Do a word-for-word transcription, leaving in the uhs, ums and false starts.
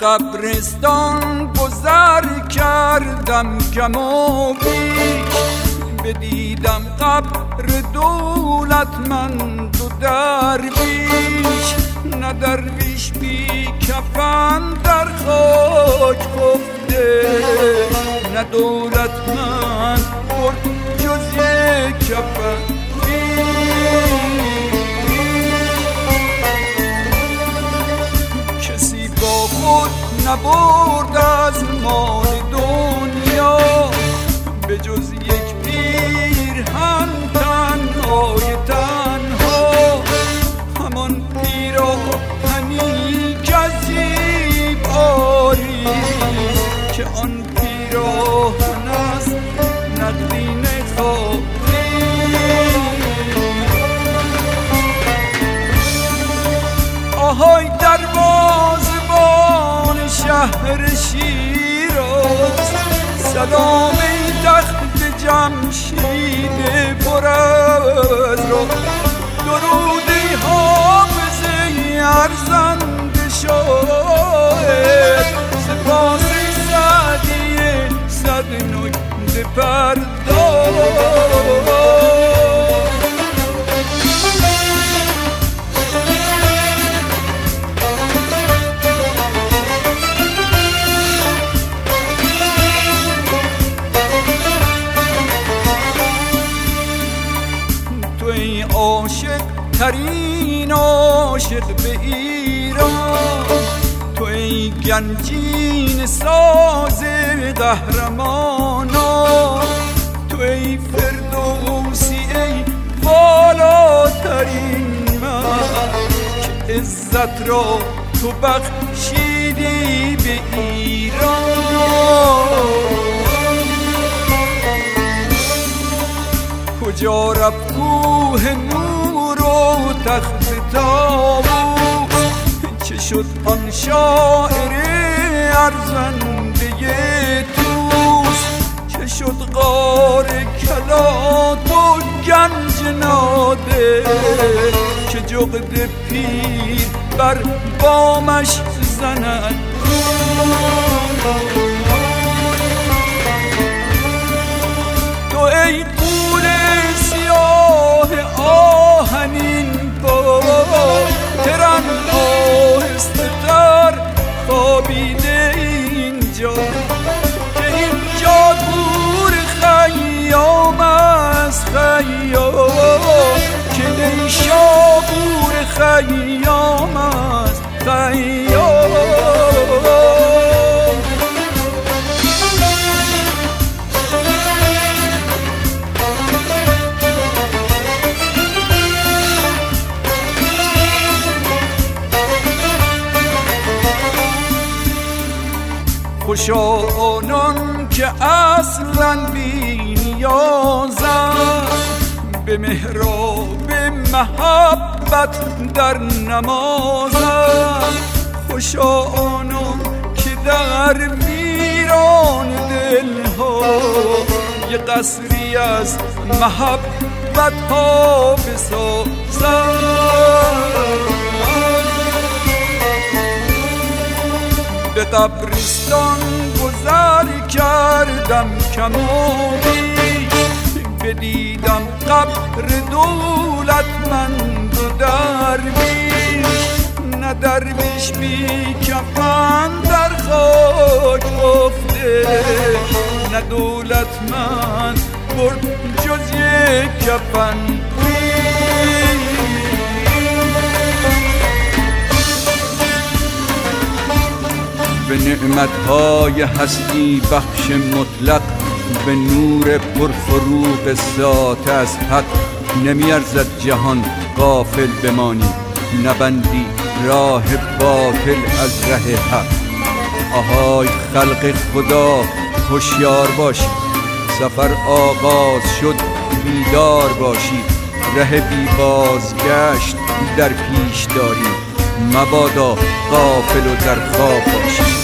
قبرستان گذر کردم کم و بیش، بدیدم قبر دولتمند و درویش، نه درویش بی کفن در خاک خفته، نه دولتمند برد جز یک کفن. کسی با خود نبرد از مال دنیا، به جز یک پیرهن تنهای تنها، همان پیراهنی کذیب آری که آن پیراهن است نقدین خالی. آهای دروازه‌بان شهر شیراز، سلام ای تخت جمشید پر از راز، درودی حافظ ارزنده شاعر، سپاس سعدی صد نکته پرداز. عاشق ترین عاشق به ایران، تو ای گنجین ساز قهرمانان، تو ای فردوسی ای بالاترین من، که عزت را تو بخشیدی به ایران. کجا رفت کوه نور و تخت طاووس، چه شد آن شاعر ارزنده توس، چه شد غار کلات و گنج ناده، که جغد پیر بر بامش زند. تو ای سیاه آهنین با ترن آهسته تر خوابیده اینجا، که اینجا گور خیام است خیام، که نیشا گور خیام است خیام. خوشا آنان که اصلاً بی نیازند، به محراب محبت در نمازند. خوشا آنان که در ویران دلها یه قصری از محبت ها بسازند. به قبرستان گذر کردم کم و بیش، بدیدم قبر دولتمند و درویش، نه درویش بی کفن در خاک خفته، نه دولتمند برد جز یک کفن. به نعمتهای هستی بخش مطلق، به نور پرفروغ ذات از حق، نمیارزد جهان غافل بمانی، نبندی راه باطل از ره حق. آهای خلق خدا هوشیار باشید، سفر آغاز شد بیدار باشید، ره بی بازگشت در پیش دارید، مبادا غافل و در خواب باشید.